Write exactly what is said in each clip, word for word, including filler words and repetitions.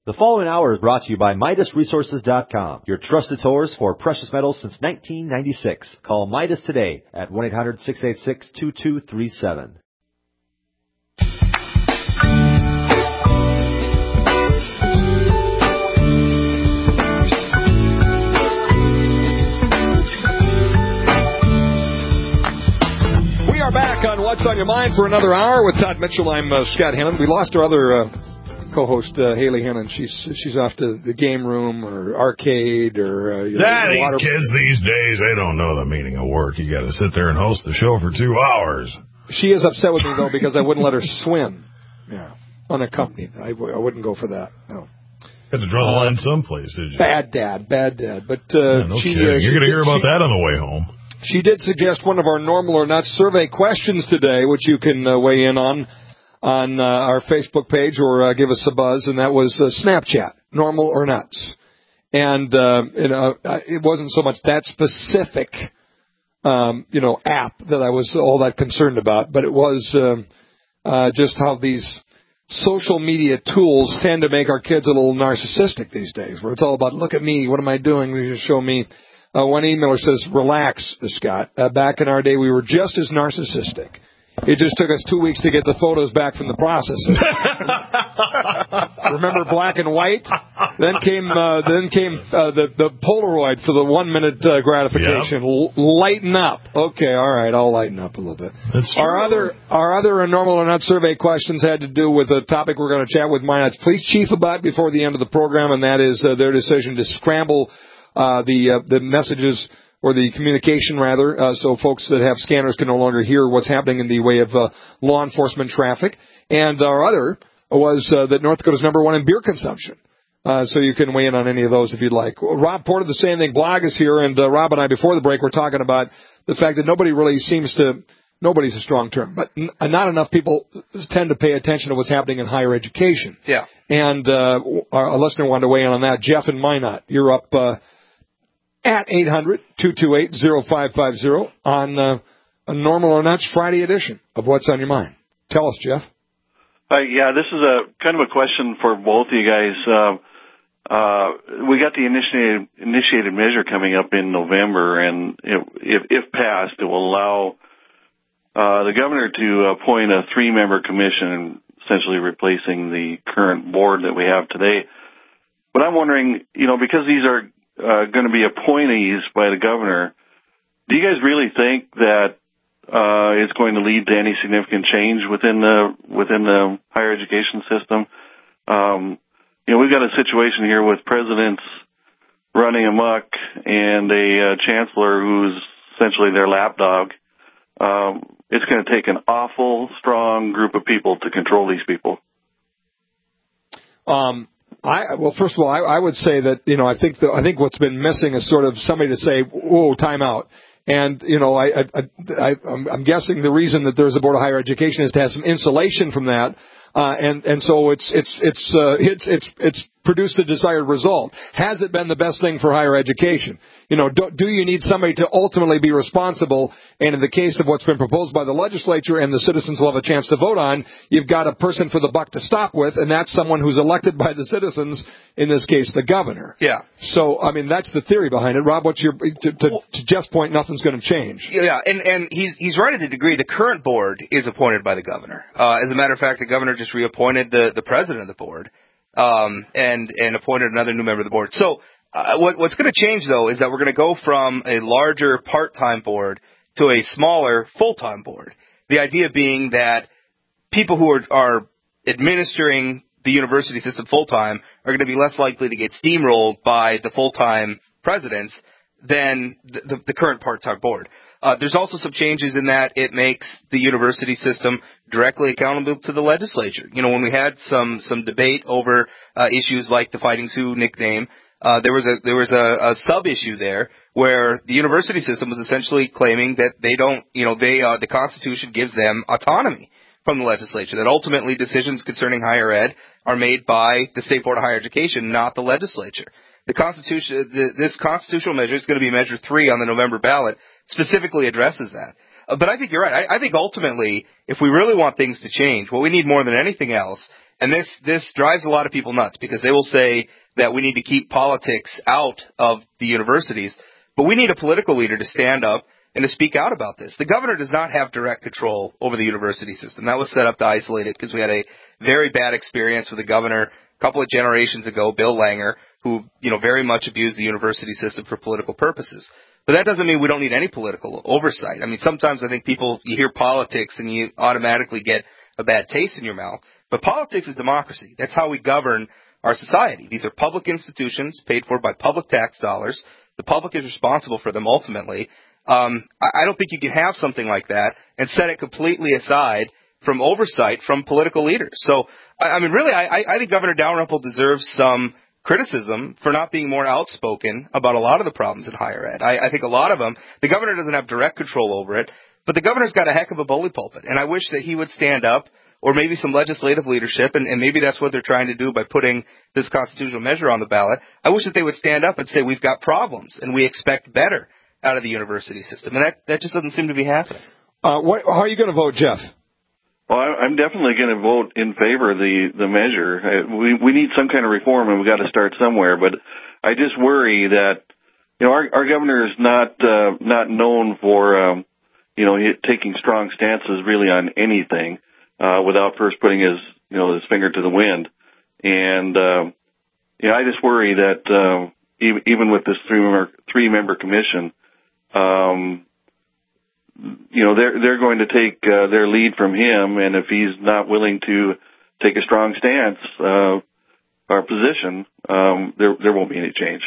The following hour is brought to you by Midas Resources dot com, your trusted source for precious metals since nineteen ninety-six. Call Midas today at one eight hundred, six eight six, two two three seven. We are back on What's on Your Mind for another hour with Todd Mitchell. I'm uh, Scott Hannon. We lost our other uh, co-host, uh, Haley Hannon. She's she's off to the game room or arcade or... Uh, you know, nah, these water... kids these days, they don't know the meaning of work. You got to sit there and host the show for two hours. She is upset with me, though, because I wouldn't let her swim. Yeah, unaccompanied. I, w- I wouldn't go for that. No. Had to draw the line someplace, did you? Bad dad, bad dad. But uh, yeah, no she, kidding. uh, You're going to hear about she, that on the way home. She did suggest one of our normal or not survey questions today, which you can uh, weigh in on on uh, our Facebook page or uh, give us a buzz, and that was uh, Snapchat, normal or nuts. And uh, you know, it wasn't so much that specific, um, you know, app that I was all that concerned about, but it was um, uh, just how these social media tools tend to make our kids a little narcissistic these days, where it's all about, look at me, what am I doing? You show me. Uh, one emailer says, relax, Scott. Uh, back in our day, we were just as narcissistic. It just took us two weeks to get the photos back from the processor. Remember black and white? Then came uh, then came uh, the the Polaroid for the one minute uh, gratification. Yep. L- lighten up. Okay, all right, I'll lighten up a little bit. That's true. Our other our other normal or not survey questions had to do with a topic we're going to chat with Minot's police chief about before the end of the program, and that is uh, their decision to scramble uh, the uh, the messages. Or the communication, rather, uh, so folks that have scanners can no longer hear what's happening in the way of uh, law enforcement traffic. And our other was uh, that North Dakota's number one in beer consumption. Uh, so you can weigh in on any of those if you'd like. Rob Porter, the Same Thing blog is here, and uh, Rob and I, before the break, were talking about the fact that nobody really seems to, nobody's a strong term, but n- not enough people tend to pay attention to what's happening in higher education. Yeah. And uh, our, our listener wanted to weigh in on that. Jeff in Minot, you're up... Uh, at eight hundred, two two eight, oh five five oh on uh, a normal or not Friday edition of What's on Your Mind. Tell us, Jeff. Uh, yeah, this is a kind of a question for both of you guys. Uh, uh, we got the initiated, initiated measure coming up in November, and it, if, if passed, it will allow uh, the governor to appoint a three-member commission, essentially replacing the current board that we have today. But I'm wondering, you know, because these are Uh, going to be appointees by the governor, do you guys really think that uh, it's going to lead to any significant change within the within the higher education system? Um, you know, we've got a situation here with presidents running amok and a uh, chancellor who's essentially their lapdog. Um, it's going to take an awful strong group of people to control these people. Um. I, well, first of all, I, I would say that, you know, I think the, I think what's been missing is sort of somebody to say, whoa, time out. And, you know, I, I, I, I'm, I'm guessing the reason that there's a Board of Higher Education is to have some insulation from that. Uh, and, and so it's, it's, it's, uh, it's, it's, it's produced the desired result. Has it been the best thing for higher education? You know, do, do you need somebody to ultimately be responsible? And in the case of what's been proposed by the legislature and the citizens will have a chance to vote on, you've got a person for the buck to stop with, and that's someone who's elected by the citizens, in this case, the governor. Yeah. So, I mean, that's the theory behind it. Rob, what's your, to, to, to Jeff's point, nothing's going to change. Yeah, and, and he's, he's right to the degree. The current board is appointed by the governor. Uh, as a matter of fact, the governor just reappointed the, the president of the board. Um, and, and appointed another new member of the board. So, uh, what, what's going to change, though, is that we're going to go from a larger part-time board to a smaller full-time board. The idea being that people who are, are administering the university system full-time are going to be less likely to get steamrolled by the full-time presidents than the, the, the current part-time board. Uh, there's also some changes in that it makes the university system directly accountable to the legislature. You know, when we had some, some debate over uh, issues like the Fighting Sioux nickname, uh, there was a there was a, a sub-issue there where the university system was essentially claiming that they don't, you know, they uh, the Constitution gives them autonomy from the legislature, that ultimately decisions concerning higher ed are made by the State Board of Higher Education, not the legislature. The Constitution, the, this constitutional measure is going to be Measure three on the November ballot, specifically addresses that. Uh, but I think you're right. I, I think ultimately, if we really want things to change, what we need more than anything else And this, this drives a lot of people nuts because they will say that we need to keep politics out of the universities, but we need a political leader to stand up and to speak out about this. The governor does not have direct control over the university system. That was set up to isolate it because we had a very bad experience with the governor a couple of generations ago, Bill Langer, who, you know, very much abused the university system for political purposes. But that doesn't mean we don't need any political oversight. I mean, sometimes I think people, you hear politics and you automatically get a bad taste in your mouth. But politics is democracy. That's how we govern our society. These are public institutions paid for by public tax dollars. The public is responsible for them ultimately. Um, I don't think you can have something like that and set it completely aside from oversight from political leaders. So, I mean, really, I, I think Governor Dalrymple deserves some criticism for not being more outspoken about a lot of the problems in higher ed. I, I think a lot of them, the governor doesn't have direct control over it, but the governor's got a heck of a bully pulpit, and I wish that he would stand up, or maybe some legislative leadership, and, and maybe that's what they're trying to do by putting this constitutional measure on the ballot. I wish that they would stand up and say, we've got problems, and we expect better out of the university system, and that, that just doesn't seem to be happening. Uh, what, how are you going to vote, Jeff? Well, I'm definitely going to vote in favor of the, the measure. We, we need some kind of reform, and we've got to start somewhere, but I just worry that, you know, our, our governor is not, uh, not known for, um, you know, taking strong stances really on anything, uh, without first putting his, you know, his finger to the wind. And, uh, you know, I just worry that, uh, even, even with this three member, three member commission, um, you know, they're, they're going to take, uh, their lead from him. And if he's not willing to take a strong stance, uh, or position, um, there, there won't be any change.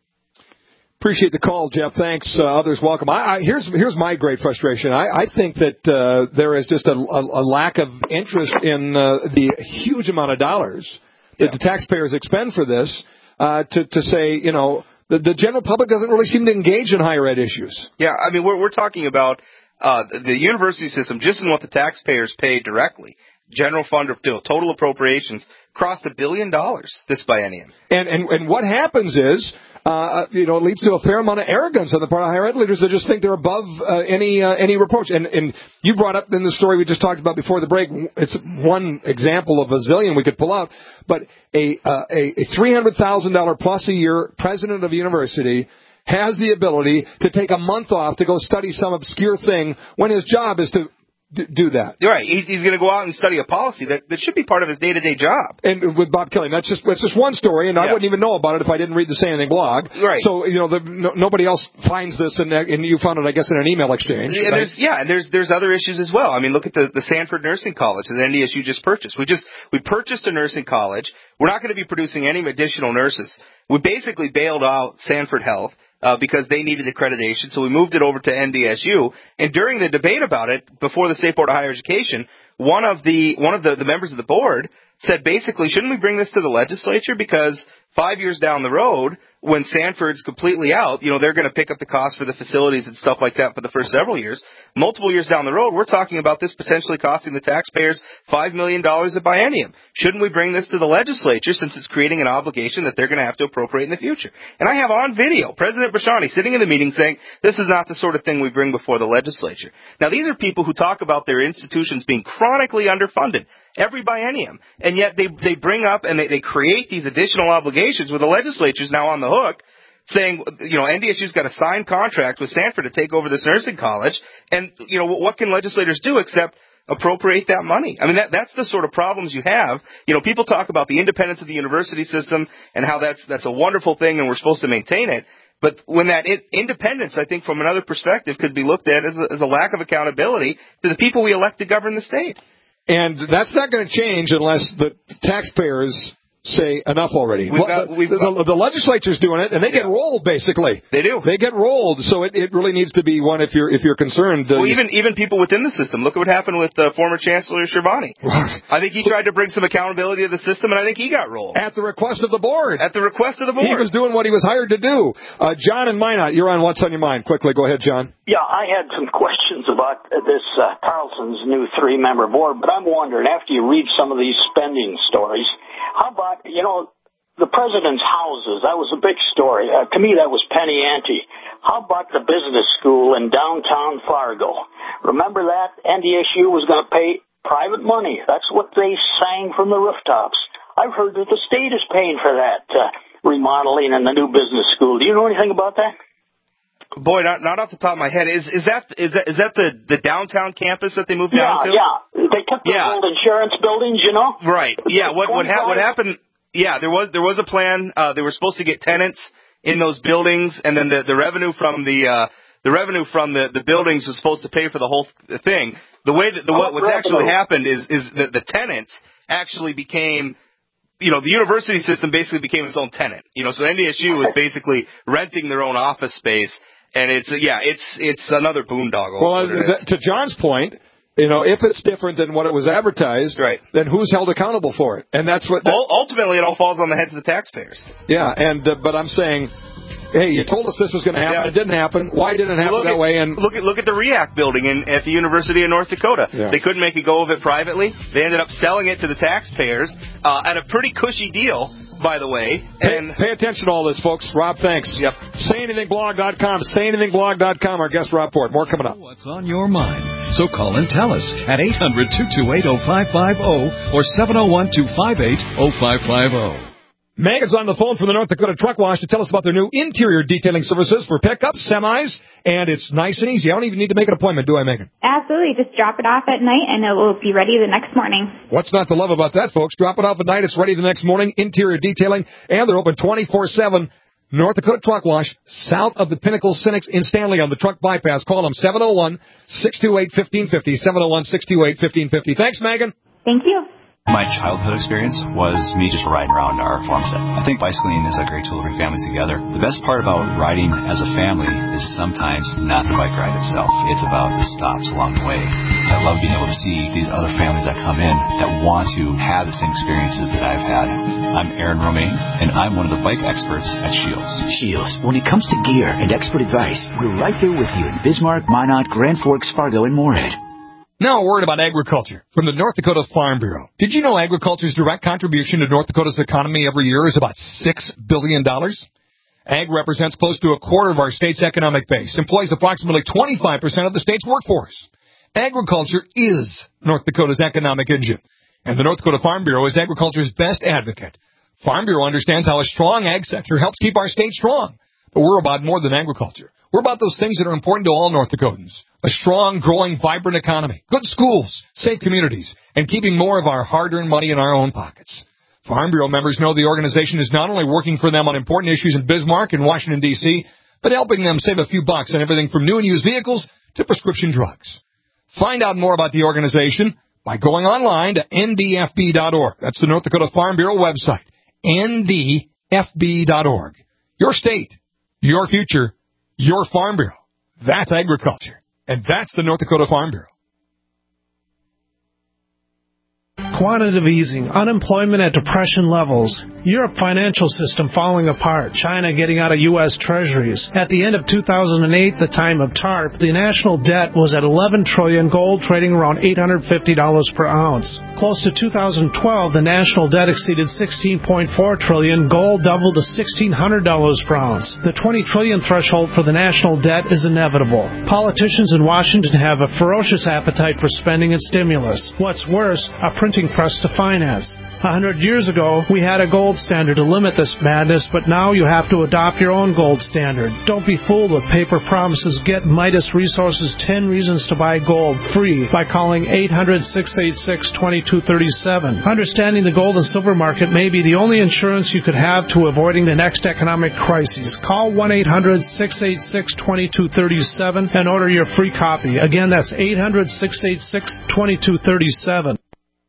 Appreciate the call, Jeff. Thanks. Uh, others welcome. I, I, here's here's my great frustration. I, I think that uh, there is just a, a, a lack of interest in uh, the huge amount of dollars that yeah. the taxpayers expend for this uh, to to say, you know, the, the general public doesn't really seem to engage in higher ed issues. Yeah, I mean, we're we're talking about uh, the university system just in what the taxpayers pay directly. General fund or total appropriations crossed a billion dollars this biennium. And and and what happens is, uh, you know, it leads to a fair amount of arrogance on the part of higher ed leaders that just think they're above uh, any uh, any reproach. And and you brought up in the story we just talked about before the break, it's one example of a zillion we could pull out. But a uh, a, a three hundred thousand dollars plus a year president of a university has the ability to take a month off to go study some obscure thing when his job is to do that. You're right. He's, he's going to go out and study a policy that, that should be part of his day-to-day job. And with Bob Kelly, that's just that's just one story, and yeah. I wouldn't even know about it if I didn't read the Say Anything blog. Right. So, you know, the, no, nobody else finds this, and, and you found it, I guess, in an email exchange. And right? there's, yeah, and there's there's other issues as well. I mean, look at the, the Sanford Nursing College that N D S U just purchased. We just we purchased a nursing college. We're not going to be producing any additional nurses. We basically bailed out Sanford Health. Uh, because they needed accreditation, so we moved it over to N D S U. And during the debate about it, before the State Board of Higher Education, one of the one of the, the members of the board said, basically, shouldn't we bring this to the legislature? Because five years down the road, when Sanford's completely out, you know, they're going to pick up the cost for the facilities and stuff like that for the first several years. Multiple years down the road, we're talking about this potentially costing the taxpayers five million dollars a biennium. Shouldn't we bring this to the legislature since it's creating an obligation that they're going to have to appropriate in the future? And I have on video President Brashani sitting in the meeting saying, this is not the sort of thing we bring before the legislature. Now, these are people who talk about their institutions being chronically underfunded every biennium, and yet they they bring up and they, they create these additional obligations where the legislature's now on the hook, saying, you know, N D S U's got a signed contract with Sanford to take over this nursing college, and, you know, what can legislators do except appropriate that money? I mean, that that's the sort of problems you have. You know, people talk about the independence of the university system and how that's that's a wonderful thing and we're supposed to maintain it. But when that in- independence, I think, from another perspective, could be looked at as a, as a lack of accountability to the people we elect to govern the state. And that's not going to change unless the taxpayers say enough already. We've got, we've the, the, the legislature's doing it, and they yeah. get rolled, basically. They do. They get rolled, so it, it really needs to be one if you're if you're concerned. Uh, well, even even people within the system. Look at what happened with uh, former Chancellor Schiavone. I think he tried to bring some accountability to the system, and I think he got rolled. At the request of the board. At the request of the board. He was doing what he was hired to do. Uh, John and Minot, you're on What's on Your Mind. Quickly, go ahead, John. Yeah, I had some questions about this uh, Carlson's new three-member board, but I'm wondering, after you read some of these spending stories, how about, you know, the president's houses? That was a big story. Uh, to me, that was penny ante. How about the business school in downtown Fargo? Remember that? N D S U was going to pay private money. That's what they sang from the rooftops. I've heard that the state is paying for that uh, remodeling and the new business school. Do you know anything about that? Boy, not not off the top of my head. Is is that is that is that the, the downtown campus that they moved yeah, down to? Yeah, they took the yeah. old insurance buildings, you know. Right. Yeah. What what, ha- what happened? Yeah, there was there was a plan. Uh, they were supposed to get tenants in those buildings, and then the the revenue from the uh, the revenue from the, the buildings was supposed to pay for the whole th- thing. The way that the what, what's actually happened is is that the tenants actually became. You know, the university system basically became its own tenant. You know, so N D S U was basically renting their own office space, and it's yeah, it's it's another boondoggle. Well, th- to John's point, you know, if it's different than what it was advertised, right. then who's held accountable for it? And that's what that, ultimately it all falls on the heads of the taxpayers. Yeah, and uh, but I'm saying. Hey, you told us this was going to happen. Yeah. It didn't happen. Why didn't it happen that at, way? And look at look at the REACT building in, at the University of North Dakota. Yeah. They couldn't make a go of it privately. They ended up selling it to the taxpayers uh, at a pretty cushy deal, by the way. And pay, pay attention to all this, folks. Rob, thanks. Yep. say anything blog dot com. say anything blog dot com. Our guest, Rob Port. More coming up. What's on your mind? So call and tell us at eight hundred, two two eight, oh five five oh or seven oh one, two five eight, oh five five oh. Megan's on the phone from the North Dakota Truck Wash to tell us about their new interior detailing services for pickups, semis, and it's nice and easy. I don't even need to make an appointment, do I, Megan? Absolutely. Just drop it off at night, and it will be ready the next morning. What's not to love about that, folks? Drop it off at night. It's ready the next morning. Interior detailing, and they're open twenty-four seven. North Dakota Truck Wash, south of the Pinnacle Cynics in Stanley on the truck bypass. Call them seven oh one, six two eight, one five five oh, seven oh one, six two eight, one five five oh. Thanks, Megan. Thank you. My childhood experience was me just riding around our farm set. I think bicycling is a great tool to bring families together. The best part about riding as a family is sometimes not the bike ride itself. It's about the stops along the way. I love being able to see these other families that come in that want to have the same experiences that I've had. I'm Aaron Romaine, and I'm one of the bike experts at Shields. Shields, when it comes to gear and expert advice, we're right there with you in Bismarck, Minot, Grand Forks, Fargo, and Moorhead. Now a word about agriculture from the North Dakota Farm Bureau. Did you know agriculture's direct contribution to North Dakota's economy every year is about six billion dollars? Ag represents close to a quarter of our state's economic base, employs approximately twenty-five percent of the state's workforce. Agriculture is North Dakota's economic engine, and the North Dakota Farm Bureau is agriculture's best advocate. Farm Bureau understands how a strong ag sector helps keep our state strong. But we're about more than agriculture. We're about those things that are important to all North Dakotans. A strong, growing, vibrant economy, good schools, safe communities, and keeping more of our hard-earned money in our own pockets. Farm Bureau members know the organization is not only working for them on important issues in Bismarck and Washington, D C, but helping them save a few bucks on everything from new and used vehicles to prescription drugs. Find out more about the organization by going online to N D F B dot org. That's the North Dakota Farm Bureau website, N D F B dot org. Your state, your future, your Farm Bureau. That's agriculture. And that's the North Dakota Farm Bureau. Quantitative easing, unemployment at depression levels, Europe financial system falling apart, China getting out of U S treasuries. At the end of two thousand eight, the time of TARP, the national debt was at eleven trillion dollars, gold trading around eight hundred fifty dollars per ounce. Close to two thousand twelve, the national debt exceeded sixteen point four trillion dollars, gold doubled to sixteen hundred dollars per ounce. The twenty trillion dollars threshold for the national debt is inevitable. Politicians in Washington have a ferocious appetite for spending and stimulus. What's worse, a printing press to finance. A hundred years ago, we had a gold standard to limit this madness, but now you have to adopt your own gold standard. Don't be fooled with paper promises. Get Midas Resources ten Reasons to Buy Gold free by calling eight hundred, six eight six, two two three seven. Understanding the gold and silver market may be the only insurance you could have to avoiding the next economic crisis. Call one eight hundred, six eight six, two two three seven and order your free copy. Again, that's eight hundred, six eight six, two two three seven.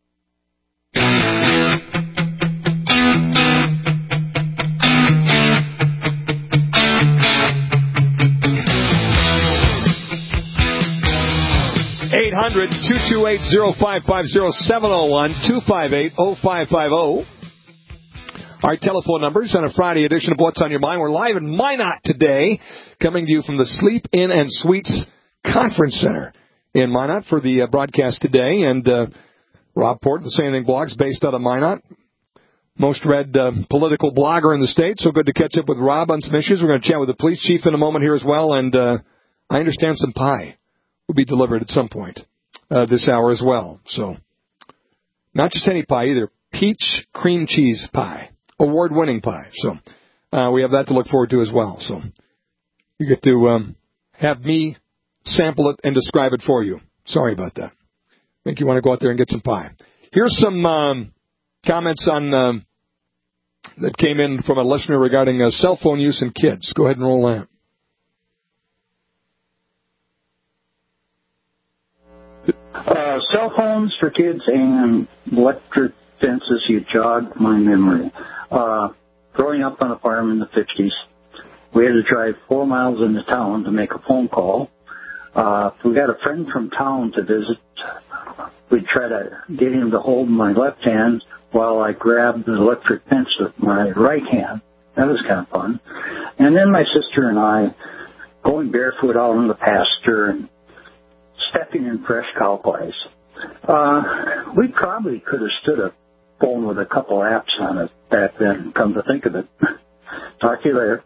eight hundred, two two eight, oh five five oh, seven oh one, two five eight, oh five five oh. Our telephone numbers on a Friday edition of What's on Your Mind. We're live in Minot today, coming to you from the Sleep Inn and Suites Conference Center in Minot for the uh, broadcast today. And uh, Rob Port, the Say Anything Blogs, based out of Minot. Most read uh, political blogger in the state, so good to catch up with Rob on some issues. We're going to chat with the police chief in a moment here as well, and uh, I understand some pie will be delivered at some point uh, this hour as well. So Not just any pie either. Peach cream cheese pie. Award-winning pie. So uh, we have that to look forward to as well. So you get to um, have me sample it and describe it for you. Sorry about that. Make you want to go out there and get some pie. Here's some um, comments on um, that came in from a listener regarding uh, cell phone use in kids. Go ahead and roll that. Uh, cell phones for kids and electric fences, you jogged my memory. Uh, growing up on a farm in the fifties, we had to drive four miles into town to make a phone call. Uh, if we got a friend from town to visit, we'd try to get him to hold my left hand while I grabbed the electric fence with my right hand. That was kind of fun. And then my sister and I going barefoot out in the pasture and stepping in fresh cow pies. Uh, we probably could have stood a phone with a couple apps on it back then, come to think of it. Talk to you later.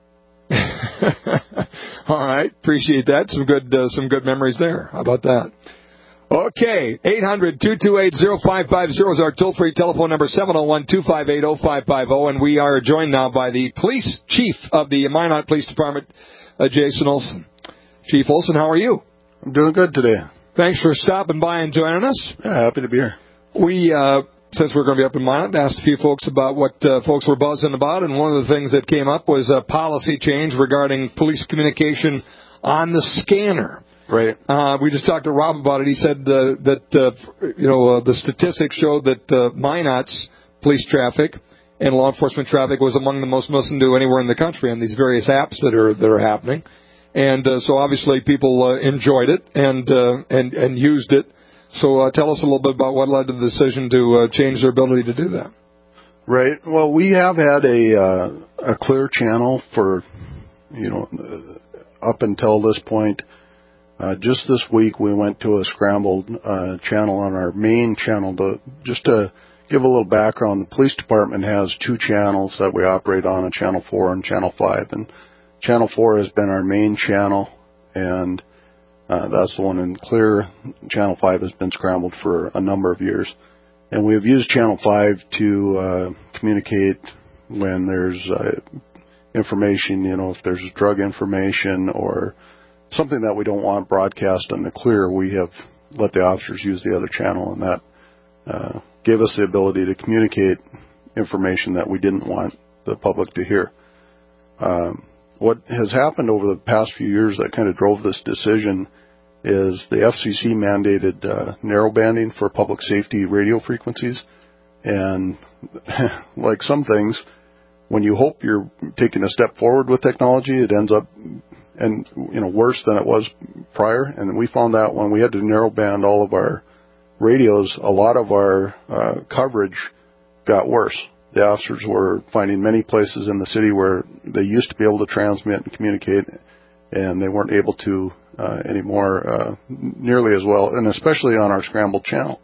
All right. Appreciate that. Some good, uh, some good memories there. How about that? Okay. eight hundred, two two eight, oh five five oh is our toll-free telephone number, seven oh one, two five eight, oh five five oh. And we are joined now by the police chief of the Minot Police Department, uh, Jason Olson. Chief Olson, how are you? I'm doing good today. Thanks for stopping by and joining us. Yeah, happy to be here. We, uh, since we're going to be up in Minot, asked a few folks about what uh, folks were buzzing about, and one of the things that came up was a policy change regarding police communication on the scanner. Right. Uh, we just talked to Rob about it. He said uh, that, uh, you know, uh, the statistics showed that uh, Minot's police traffic and law enforcement traffic was among the most listened to anywhere in the country on these various apps that are that are happening. And uh, so obviously people uh, enjoyed it and uh, and and used it. So uh, tell us a little bit about what led to the decision to uh, change their ability to do that. Right. Well, we have had a uh, a clear channel for, you know, up until this point. Uh, just this week we went to a scrambled uh, channel on our main channel. To, just to give a little background, the police department has two channels that we operate on, a Channel four and Channel five. And Channel four has been our main channel, and uh, that's the one in clear. Channel five has been scrambled for a number of years. And we have used Channel five to uh, communicate when there's uh, information, you know, if there's drug information or something that we don't want broadcast in the clear, we have let the officers use the other channel, and that uh, gave us the ability to communicate information that we didn't want the public to hear. Um, what has happened over the past few years that kind of drove this decision is the F C C mandated uh, narrowbanding for public safety radio frequencies. And like some things, when you hope you're taking a step forward with technology, it ends up and you know worse than it was prior. And we found that when we had to narrowband all of our radios, a lot of our uh, coverage got worse. The officers were finding many places in the city where they used to be able to transmit and communicate, and they weren't able to uh, anymore uh, nearly as well, and especially on our scrambled channel.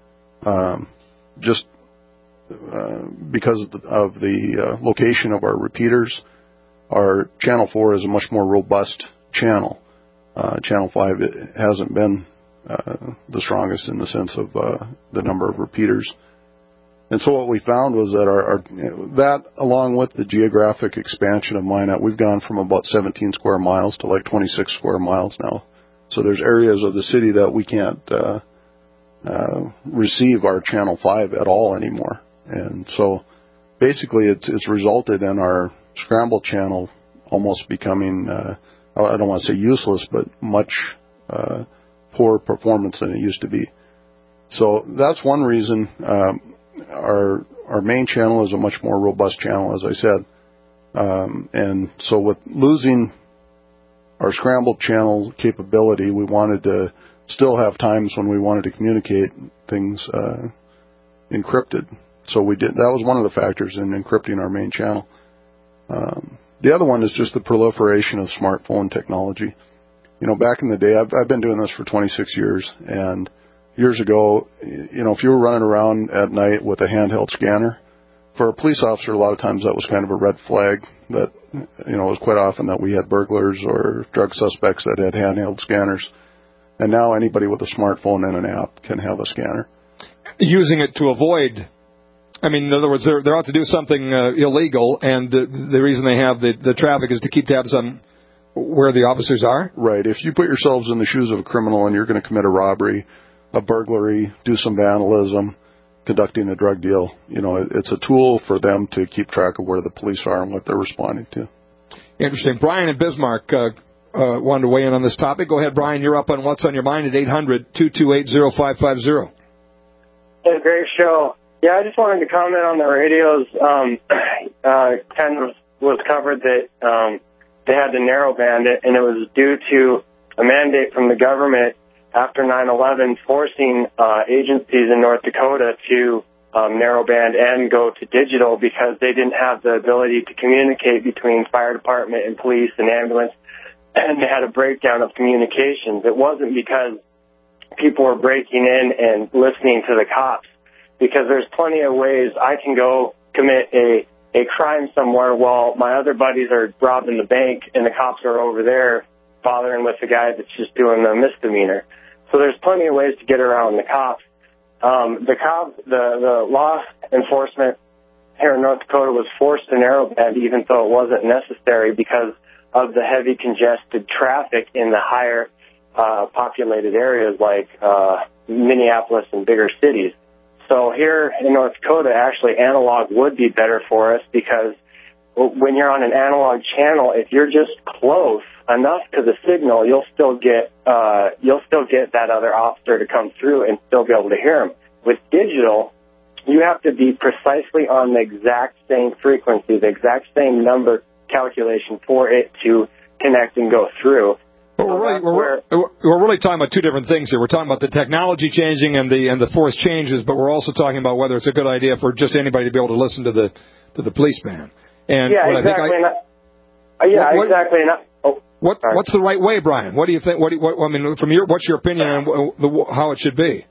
Um, just uh, because of the, of the uh, location of our repeaters, our Channel four is a much more robust channel. Uh, Channel five it hasn't been uh, the strongest in the sense of uh, the number of repeaters. And so what we found was that our, our that, along with the geographic expansion of Minot, we've gone from about seventeen square miles to like twenty-six square miles now. So there's areas of the city that we can't uh, uh, receive our Channel five at all anymore. And so basically it's, it's resulted in our scrambled channel almost becoming, uh, I don't want to say useless, but much uh, poorer performance than it used to be. So that's one reason. Um, Our our main channel is a much more robust channel, as I said. Um, and so with losing our scrambled channel capability, we wanted to still have times when we wanted to communicate things uh, encrypted. So we did. That was one of the factors in encrypting our main channel. Um, the other one is just the proliferation of smartphone technology. You know, back in the day, I've, I've been doing this for twenty-six years, and years ago, you know, if you were running around at night with a handheld scanner, for a police officer, a lot of times that was kind of a red flag that, you know, it was quite often that we had burglars or drug suspects that had handheld scanners. And now anybody with a smartphone and an app can have a scanner. using it to avoid. I mean, in other words, they're, they're out to do something uh, illegal, and the, the reason they have the, the traffic is to keep tabs on where the officers are? Right. If you put yourselves in the shoes of a criminal and you're going to commit a robbery, a burglary, do some vandalism, conducting a drug deal, you know, it's a tool for them to keep track of where the police are and what they're responding to. Interesting. Brian in Bismarck uh, uh, wanted to weigh in on this topic. Go ahead, Brian. You're up on What's on Your Mind at eight hundred, two two eight, oh five five oh. Hey, great show. Yeah, I just wanted to comment on the radios. Um, uh, kind of was covered that um, they had to narrow band it, and it was due to a mandate from the government after nine eleven forcing uh, agencies in North Dakota to um, narrow band and go to digital because they didn't have the ability to communicate between fire department and police and ambulance, and they had a breakdown of communications. It wasn't because people were breaking in and listening to the cops, because there's plenty of ways I can go commit a, a crime somewhere while my other buddies are robbing the bank and the cops are over there bothering with the guy that's just doing a misdemeanor. So there's plenty of ways to get around the cops. Um, the cop, the, the law enforcement here in North Dakota was forced to narrowband even though it wasn't necessary because of the heavy congested traffic in the higher uh, populated areas like uh, Minneapolis and bigger cities. So here in North Dakota, actually analog would be better for us because when you're on an analog channel, if you're just close enough to the signal, you'll still get uh, you'll still get that other officer to come through and still be able to hear him. With digital, you have to be precisely on the exact same frequency, the exact same number calculation for it to connect and go through. But we're really, we're, we're really talking about two different things here. We're talking about the technology changing and the and the force changes, but we're also talking about whether it's a good idea for just anybody to be able to listen to the to the policeman. And yeah, what exactly. I think I, uh, yeah, what, exactly. And I, oh, what what's the right way, Brian? What do you think? What, do you, what I mean, from your what's your opinion on the, how it should be?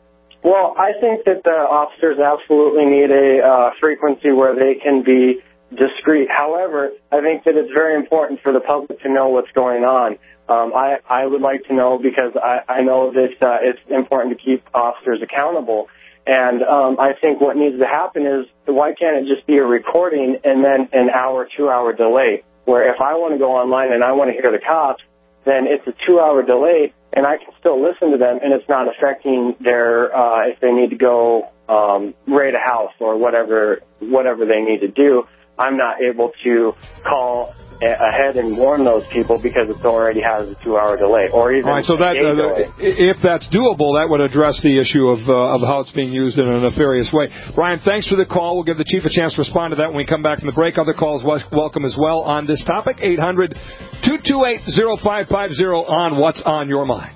Well, I think that the officers absolutely need a uh, frequency where they can be discreet. However, I think that it's very important for the public to know what's going on. Um, I, I would like to know because I, I know that uh, it's important to keep officers accountable. And um, I think what needs to happen is why can't it just be a recording and then an hour, two-hour delay, where if I want to go online and I want to hear the cops, then it's a two-hour delay and I can still listen to them and it's not affecting their, uh, if they need to go um, raid a house or whatever, whatever they need to do. I'm not able to call ahead and warn those people because it already has a two-hour delay, or even all right. So that uh, if that's doable, that would address the issue of uh, of how it's being used in a nefarious way. Brian, thanks for the call. We'll give the chief a chance to respond to that when we come back from the break. Other calls welcome as well on this topic. eight hundred, two two eight, oh five five oh on What's on Your Mind.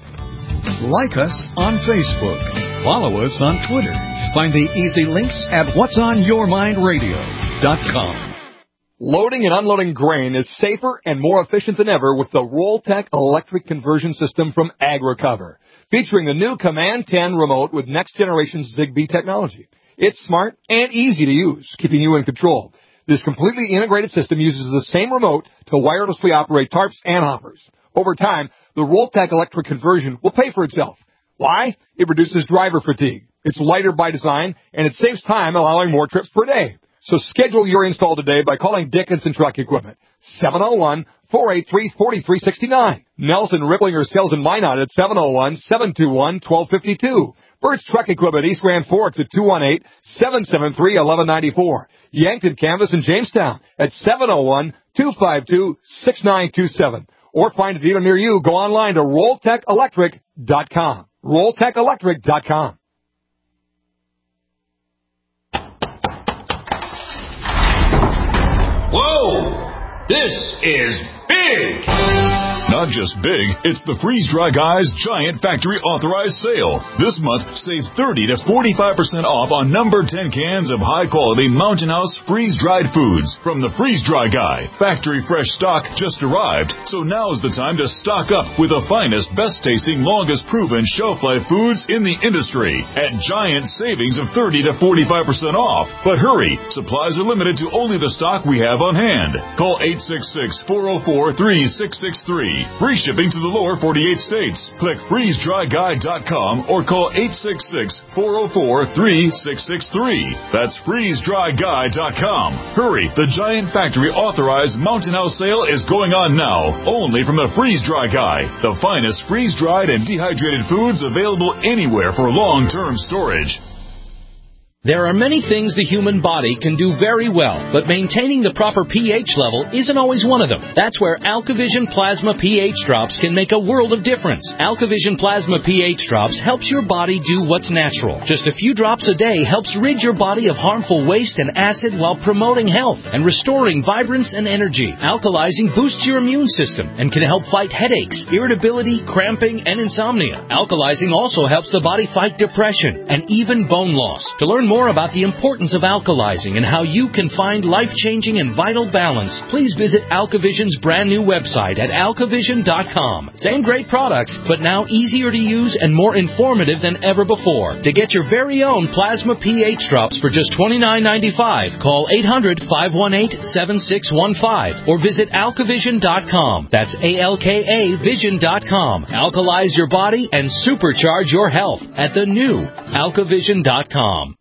Like us on Facebook. Follow us on Twitter. Find the easy links at whats on your mind radio dot com. Loading and unloading grain is safer and more efficient than ever with the Rolltech electric conversion system from AgriCover, featuring the new Command ten remote with next-generation Zigbee technology. It's smart and easy to use, keeping you in control. This completely integrated system uses the same remote to wirelessly operate tarps and hoppers. Over time, the Rolltech electric conversion will pay for itself. Why? It reduces driver fatigue. It's lighter by design, and it saves time, allowing more trips per day. So schedule your install today by calling Dickinson Truck Equipment, seven oh one, four eight three, four three six nine. Nelson Ripplinger Sales in Minot at seven oh one, seven two one, one two five two. Bird's Truck Equipment East Grand Forks at two one eight, seven seven three, one one nine four. Yankton Canvas in Jamestown at seven oh one, two five two, six nine two seven. Or find a dealer near you. Go online to rolltech electric dot com. rolltech electric dot com. Whoa! This is big! Not just big, it's the Freeze Dry Guy's giant factory authorized sale. This month, save thirty to forty-five percent off on number ten cans of high-quality Mountain House freeze-dried foods from the Freeze Dry Guy. Factory fresh stock just arrived, so now's the time to stock up with the finest, best-tasting, longest-proven shelf-life foods in the industry at giant savings of thirty to forty-five percent off. But hurry, supplies are limited to only the stock we have on hand. Call eight six six, four oh four, four, three six six three. Free shipping to the lower forty-eight states. Click freeze dry guy dot com or call eight six six, four oh four, three six six three. That's freeze dry guy dot com. Hurry, the Giant Factory authorized Mountain House sale is going on now, only from the Freeze Dry Guy, the finest freeze-dried and dehydrated foods available anywhere for long-term storage. There are many things the human body can do very well, but maintaining the proper pH level isn't always one of them. That's where AlkaVision Plasma pH Drops can make a world of difference. AlkaVision Plasma pH Drops helps your body do what's natural. Just a few drops a day helps rid your body of harmful waste and acid while promoting health and restoring vibrance and energy. Alkalizing boosts your immune system and can help fight headaches, irritability, cramping, and insomnia. Alkalizing also helps the body fight depression and even bone loss. To learn more about the importance of alkalizing and how you can find life-changing and vital balance, please visit AlkaVision's brand new website at alkavision dot com. Same great products, but now easier to use and more informative than ever before. To get your very own Plasma pH Drops for just twenty-nine ninety-five, call eight hundred, five one eight, seven six one five or visit alkavision dot com. That's A L K A vision dot com. Alkalize your body and supercharge your health at the new alkavision dot com.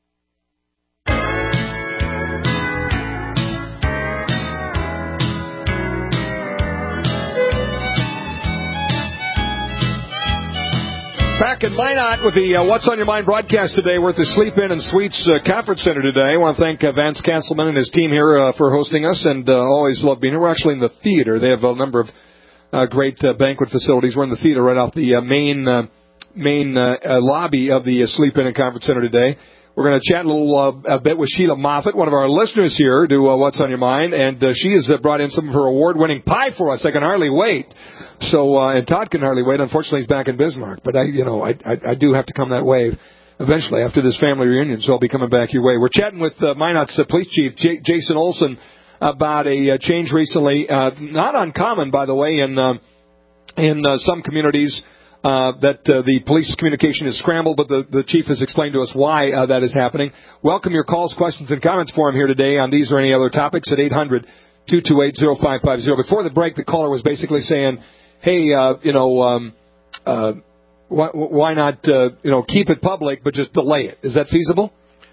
Back in Minot with the uh, What's on Your Mind broadcast today. We're at the Sleep Inn and Suites uh, Conference Center today. I want to thank uh, Vance Castleman and his team here uh, for hosting us, and uh, always love being here. We're actually in the theater. They have a number of uh, great uh, banquet facilities. We're in the theater right off the uh, main uh, main uh, uh, lobby of the uh, Sleep Inn and Conference Center today. We're going to chat a little uh, a bit with Sheila Moffett, one of our listeners here, to uh, What's on Your Mind, and uh, she has uh, brought in some of her award-winning pie for us. I can hardly wait. So, uh, and Todd can hardly wait. Unfortunately, he's back in Bismarck, but I, you know, I, I, I do have to come that way eventually after this family reunion. So I'll be coming back your way. We're chatting with uh, Minot's uh, Police Chief J- Jason Olson about a uh, change recently, uh, not uncommon, by the way, in uh, in uh, some communities. Uh, that uh, the police communication is scrambled, but the, the chief has explained to us why uh, that is happening. Welcome your calls, questions, and comments for him here today on these or any other topics at eight hundred, two two eight, oh five five oh. Before the break, the caller was basically saying, hey, uh, you know, um, uh, why, why not, uh, you know, keep it public, but just delay it? Is that feasible?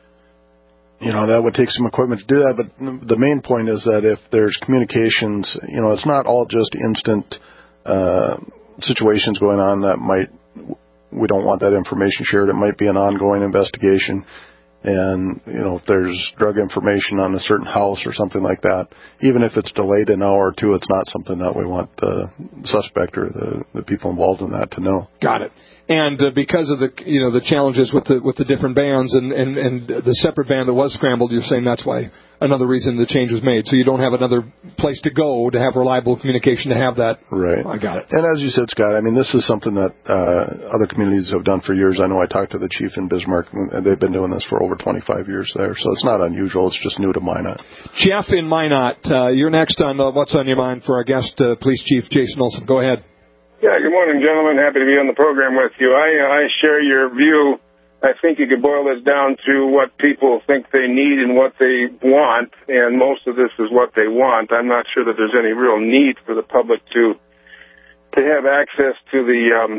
You know, that would take some equipment to do that, but the main point is that if there's communications, you know, it's not all just instant uh situations going on that might, we don't want that information shared. It might be an ongoing investigation. And, you know, if there's drug information on a certain house or something like that, even if it's delayed an hour or two, it's not something that we want the suspect or the, the people involved in that to know. Got it. And uh, because of the, you know, the challenges with the with the different bands and, and, and the separate band that was scrambled, you're saying that's why another reason the change was made. So you don't have another place to go to have reliable communication to have that. Right. I got it. And as you said, Scott, I mean, this is something that uh, other communities have done for years. I know I talked to the chief in Bismarck, and they've been doing this for over twenty-five years there. So it's not unusual. It's just new to Minot. Jeff in Minot, uh, you're next on uh, What's on Your Mind for our guest, uh, Police Chief Jason Olson. Go ahead. Yeah, good morning, gentlemen. Happy to be on the program with you. I, I share your view. I think you could boil this down to what people think they need and what they want, and most of this is what they want. I'm not sure that there's any real need for the public to to have access to the um,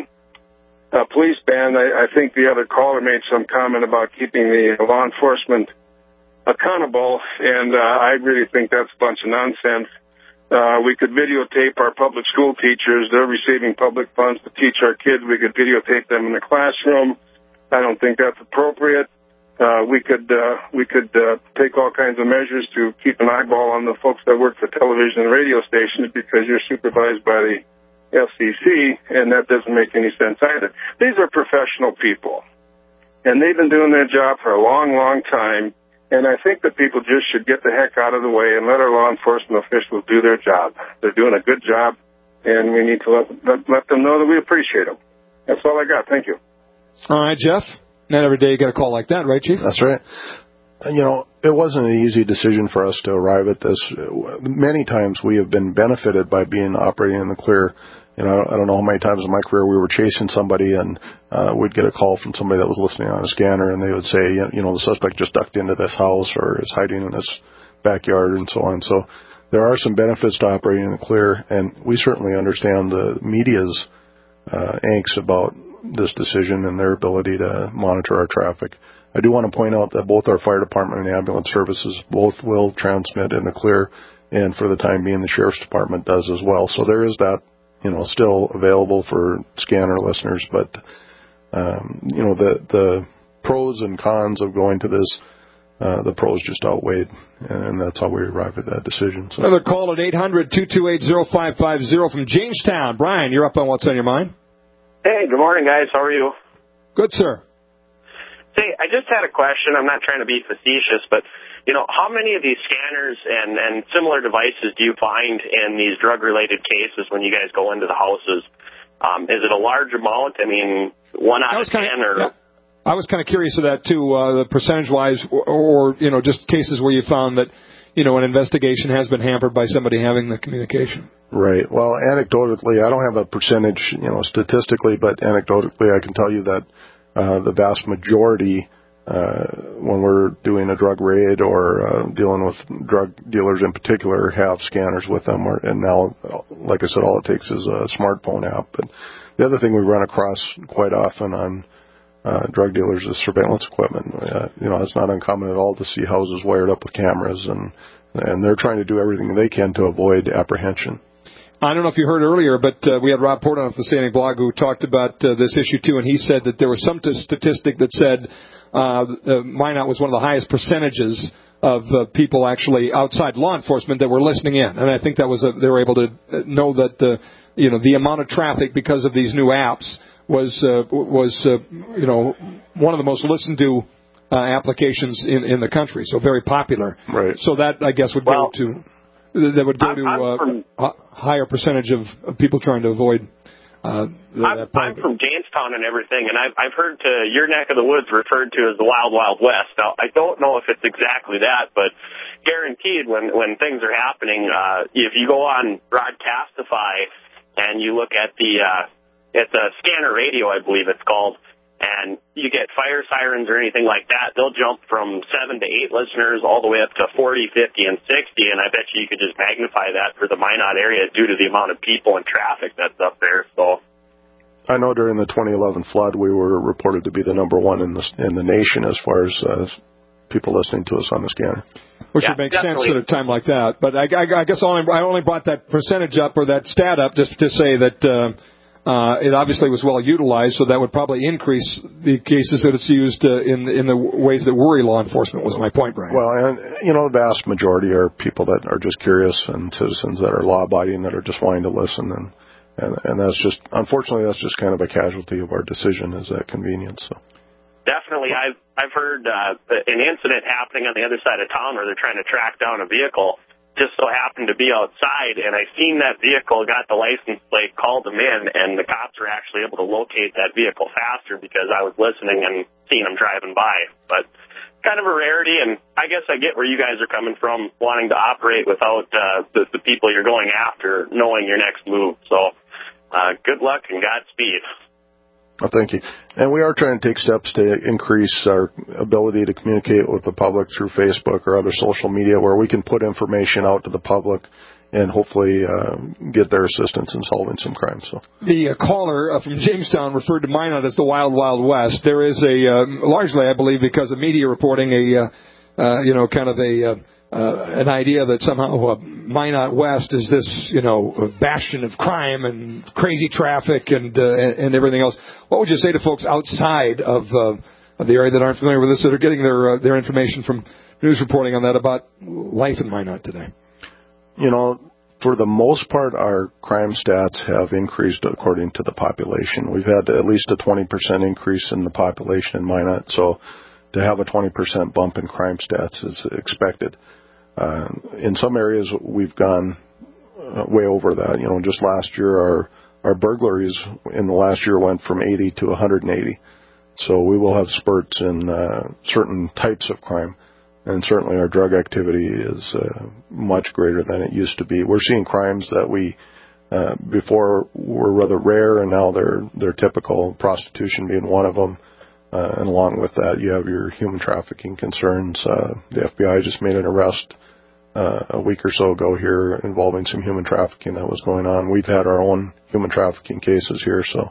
uh, police band. I, I think the other caller made some comment about keeping the law enforcement accountable, and uh, I really think that's a bunch of nonsense. Uh, we could videotape our public school teachers. They're receiving public funds to teach our kids. We could videotape them in the classroom. I don't think that's appropriate. Uh, we could uh, we could uh, take all kinds of measures to keep an eyeball on the folks that work for television and radio stations because you're supervised by the F C C, and that doesn't make any sense either. These are professional people, and they've been doing their job for a long, long time. And I think that people just should get the heck out of the way and let our law enforcement officials do their job. They're doing a good job, and we need to let, let, let them know that we appreciate them. That's all I got. Thank you. All right, Jeff. Not every day you get a call like that, right, Chief? That's right. You know, it wasn't an easy decision for us to arrive at this. Many times we have been benefited by being operating in the clear. You know, I don't know how many times in my career we were chasing somebody and uh, we'd get a call from somebody that was listening on a scanner and they would say, you know, the suspect just ducked into this house or is hiding in this backyard and so on. So there are some benefits to operating in the clear, and we certainly understand the media's uh, angst about this decision and their ability to monitor our traffic. I do want to point out that both our fire department and ambulance services both will transmit in the clear, and for the time being, the sheriff's department does as well. So there is that, you know, still available for scanner listeners, but um, you know, the the pros and cons of going to this, uh, the pros just outweighed, and that's how we arrived at that decision. So. Another call at eight hundred, two two eight, oh five five oh from Jamestown. Brian, you're up on What's on Your Mind. Hey, good morning, guys. How are you? Good, sir. Hey, I just had a question. I'm not trying to be facetious, but, you know, how many of these scanners and, and similar devices do you find in these drug-related cases when you guys go into the houses? Um, is it a large amount? I mean, one out of ten or... Yeah. I was kind of curious of that, too, uh, percentage-wise, or, or, you know, just cases where you found that, you know, an investigation has been hampered by somebody having the communication. Right. Well, anecdotally, I don't have a percentage, you know, statistically, but anecdotally, I can tell you that uh, the vast majority, uh, when we're doing a drug raid or uh, dealing with drug dealers in particular, have scanners with them. Or, and now, like I said, all it takes is a smartphone app. But the other thing we run across quite often on uh, drug dealers is surveillance equipment. Uh, you know, it's not uncommon at all to see houses wired up with cameras, and and they're trying to do everything they can to avoid apprehension. I don't know if you heard earlier, but uh, we had Rob Portnoy of the Standing Blog who talked about uh, this issue, too, and he said that there was some t- statistic that said uh, uh, Minot was one of the highest percentages of uh, people actually outside law enforcement that were listening in. And I think that was a, they were able to know that the, you know, the amount of traffic because of these new apps was, uh, was uh, you know, one of the most listened to uh, applications in, in the country, so very popular. Right. So that, I guess, would well, go to... That would go to uh, a higher percentage of, of people trying to avoid uh, that. I'm, I'm from Jamestown and everything, and I've, I've heard to your neck of the woods referred to as the Wild Wild West. Now, I don't know if it's exactly that, but guaranteed when, when things are happening, uh, if you go on Broadcastify and you look at the uh, at the scanner radio, I believe it's called, and you get fire sirens or anything like that, they'll jump from seven to eight listeners all the way up to forty, fifty, and sixty, and I bet you you could just magnify that for the Minot area due to the amount of people and traffic that's up there. So, I know during the twenty eleven flood, we were reported to be the number one in the in the nation as far as uh, people listening to us on the scanner. Which yeah, would make definitely. sense at a time like that. But I, I, I guess only, I only brought that percentage up or that stat up just to say that... Uh, Uh, it obviously was well utilized, so that would probably increase the cases that it's used uh, in in the ways that worry law enforcement. Was my point, Brian? Well, and you know, the vast majority are people that are just curious and citizens that are law-abiding that are just wanting to listen, and and, and that's just unfortunately that's just kind of a casualty of our decision is that convenience. So. Definitely, I've I've heard uh, an incident happening on the other side of town where they're trying to track down a vehicle. Just so happened to be outside, and I seen that vehicle, got the license plate, called them in, and the cops were actually able to locate that vehicle faster because I was listening and seeing them driving by. But kind of a rarity, and I guess I get where you guys are coming from, wanting to operate without uh, the, the people you're going after knowing your next move. So uh, good luck and Godspeed. Well, thank you. And we are trying to take steps to increase our ability to communicate with the public through Facebook or other social media where we can put information out to the public and hopefully uh, get their assistance in solving some crimes. So. The uh, caller uh, from Jamestown referred to Minot as the Wild Wild West. There is a, uh, largely, I believe, because of media reporting, a, uh, uh, you know, kind of a... Uh, Uh, an idea that somehow uh, Minot West is this, you know, bastion of crime and crazy traffic and, uh, and and everything else. What would you say to folks outside of, uh, of the area that aren't familiar with this, that are getting their uh, their information from news reporting on that about life in Minot today? You know, for the most part, our crime stats have increased according to the population. We've had at least a twenty percent increase in the population in Minot, so to have a twenty percent bump in crime stats is expected. Uh, in some areas, we've gone uh, way over that. You know, just last year, our our burglaries in the last year went from eighty to one hundred eighty. So we will have spurts in uh, certain types of crime, and certainly our drug activity is uh, much greater than it used to be. We're seeing crimes that we uh, before were rather rare, and now they're they're typical. Prostitution being one of them. Uh, and along with that, you have your human trafficking concerns. Uh, the F B I just made an arrest uh, a week or so ago here involving some human trafficking that was going on. We've had our own human trafficking cases here, so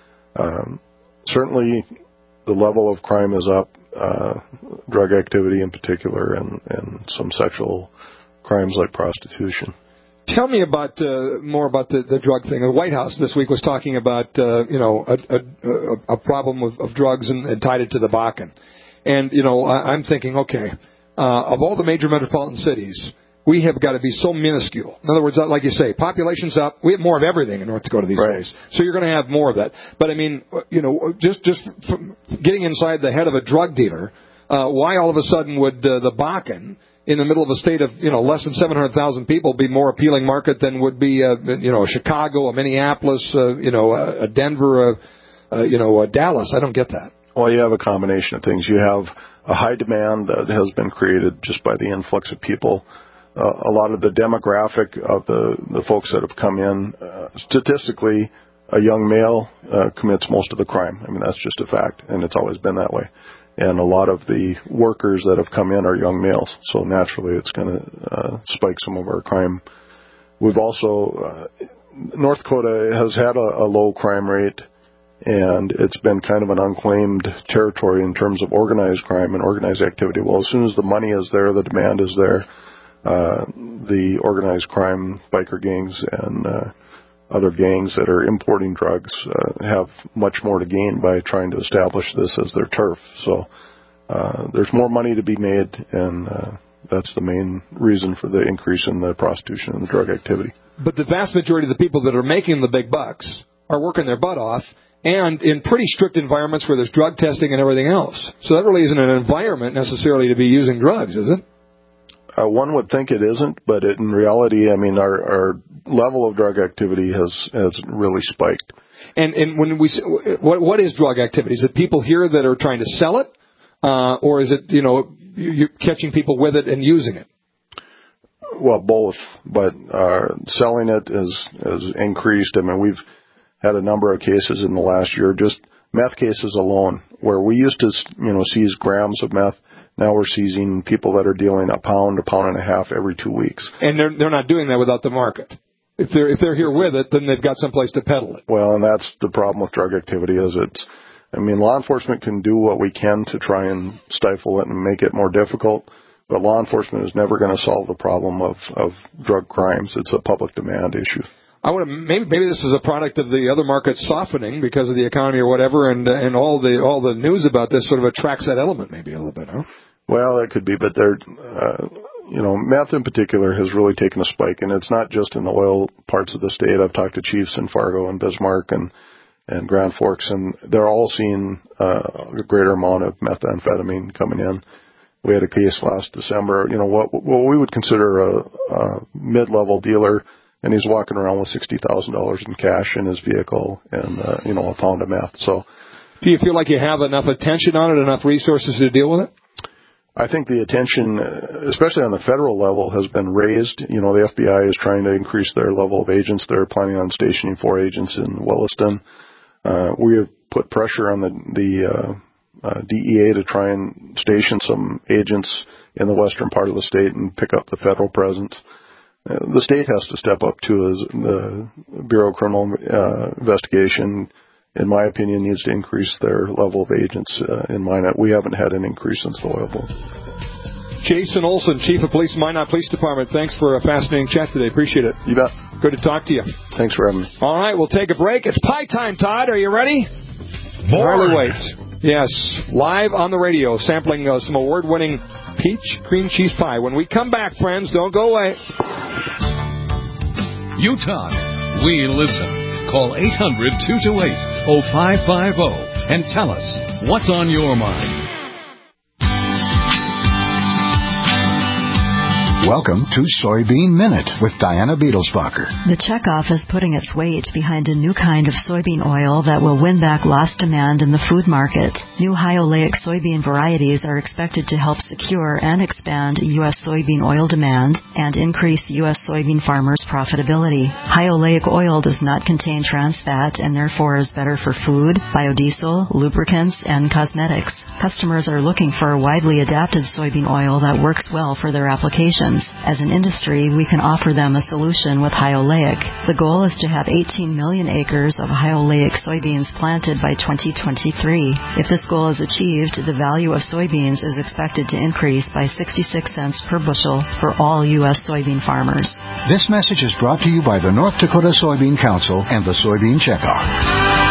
um, certainly the level of crime is up, uh, drug activity in particular, and, and some sexual crimes like prostitution. Tell me about uh, more about the, the drug thing. The White House this week was talking about uh, you know a, a, a problem of, of drugs and, and tied it to the Bakken. And you know I, I'm thinking, okay, uh, of all the major metropolitan cities, we have got to be so minuscule. In other words, like you say, population's up. We have more of everything in North Dakota these right. days, so you're going to have more of that. But I mean, you know, just just from getting inside the head of a drug dealer, uh, why all of a sudden would uh, the Bakken, in the middle of a state of, you know, less than seven hundred thousand people, be more appealing market than would be, uh, you know, a Chicago, a Minneapolis, uh, you know, a Denver, uh, uh, you know, a Dallas? I don't get that. Well, you have a combination of things. You have a high demand that has been created just by the influx of people. Uh, a lot of the demographic of the, the folks that have come in, uh, statistically, a young male uh, commits most of the crime. I mean, that's just a fact, and it's always been that way. And a lot of the workers that have come in are young males, so naturally it's going to uh, spike some of our crime. We've also, uh, North Dakota has had a, a low crime rate, and it's been kind of an unclaimed territory in terms of organized crime and organized activity. Well, as soon as the money is there, the demand is there, uh, the organized crime, biker gangs, and uh, other gangs that are importing drugs uh, have much more to gain by trying to establish this as their turf. So uh, there's more money to be made, and uh, that's the main reason for the increase in the prostitution and the drug activity. But the vast majority of the people that are making the big bucks are working their butt off, and in pretty strict environments where there's drug testing and everything else. So that really isn't an environment necessarily to be using drugs, is it? Uh, one would think it isn't, but it, in reality, I mean, our, our level of drug activity has has really spiked. And and when we what what is drug activity? Is it people here that are trying to sell it, uh, or is it, you know, you're catching people with it and using it? Well, both, but uh, selling it has has increased. I mean, we've had a number of cases in the last year, just meth cases alone, where we used to, you know, seize grams of meth. Now we're seizing people that are dealing a pound, a pound and a half every two weeks. And they're they're not doing that without the market. If they're if they're here with it, then they've got someplace to peddle it. Well, and that's the problem with drug activity is it's, I mean, law enforcement can do what we can to try and stifle it and make it more difficult, but law enforcement is never going to solve the problem of, of drug crimes. It's a public demand issue. I would maybe maybe this is a product of the other markets softening because of the economy or whatever, and and all the all the news about this sort of attracts that element maybe a little bit, huh? Well, it could be, but there, uh, you know, meth in particular has really taken a spike, and it's not just in the oil parts of the state. I've talked to chiefs in Fargo and Bismarck and and Grand Forks, and they're all seeing uh, a greater amount of methamphetamine coming in. We had a case last December, you know, what what we would consider a, a mid-level dealer. And he's walking around with sixty thousand dollars in cash in his vehicle and, uh, you know, a pound of meth. So, do you feel like you have enough attention on it, enough resources to deal with it? I think the attention, especially on the federal level, has been raised. You know, the F B I is trying to increase their level of agents. They're planning on stationing four agents in Williston. Uh, we have put pressure on the, the uh, uh, D E A to try and station some agents in the western part of the state and pick up the federal presence. Uh, the state has to step up too, as the Bureau of Criminal uh, Investigation, in my opinion, needs to increase their level of agents uh, in Minot. We haven't had an increase since the oil boom. Jason Olson, Chief of Police, Minot Police Department. Thanks for a fascinating chat today. Appreciate it. You bet. Good to talk to you. Thanks for having me. All right, we'll take a break. It's pie time, Todd. Are you ready? More. Harley Wait. Yes, live on the radio, sampling uh, some award-winning peach cream cheese pie. When we come back, friends, don't go away. You talk, we listen. Call eight hundred, two two eight, oh five five oh and tell us what's on your mind. Welcome to Soybean Minute with Diana Beadlesbacher. The checkoff is putting its weight behind a new kind of soybean oil that will win back lost demand in the food market. New high oleic soybean varieties are expected to help secure and expand U S soybean oil demand and increase U S soybean farmers' profitability. High oleic oil does not contain trans fat and therefore is better for food, biodiesel, lubricants, and cosmetics. Customers are looking for a widely adapted soybean oil that works well for their application. regions. As an industry, we can offer them a solution with hyoleic. The goal is to have eighteen million acres of hyoleic soybeans planted by twenty twenty-three. If this goal is achieved, the value of soybeans is expected to increase by sixty-six cents per bushel for all U S soybean farmers. This message is brought to you by the North Dakota Soybean Council and the Soybean Checkoff.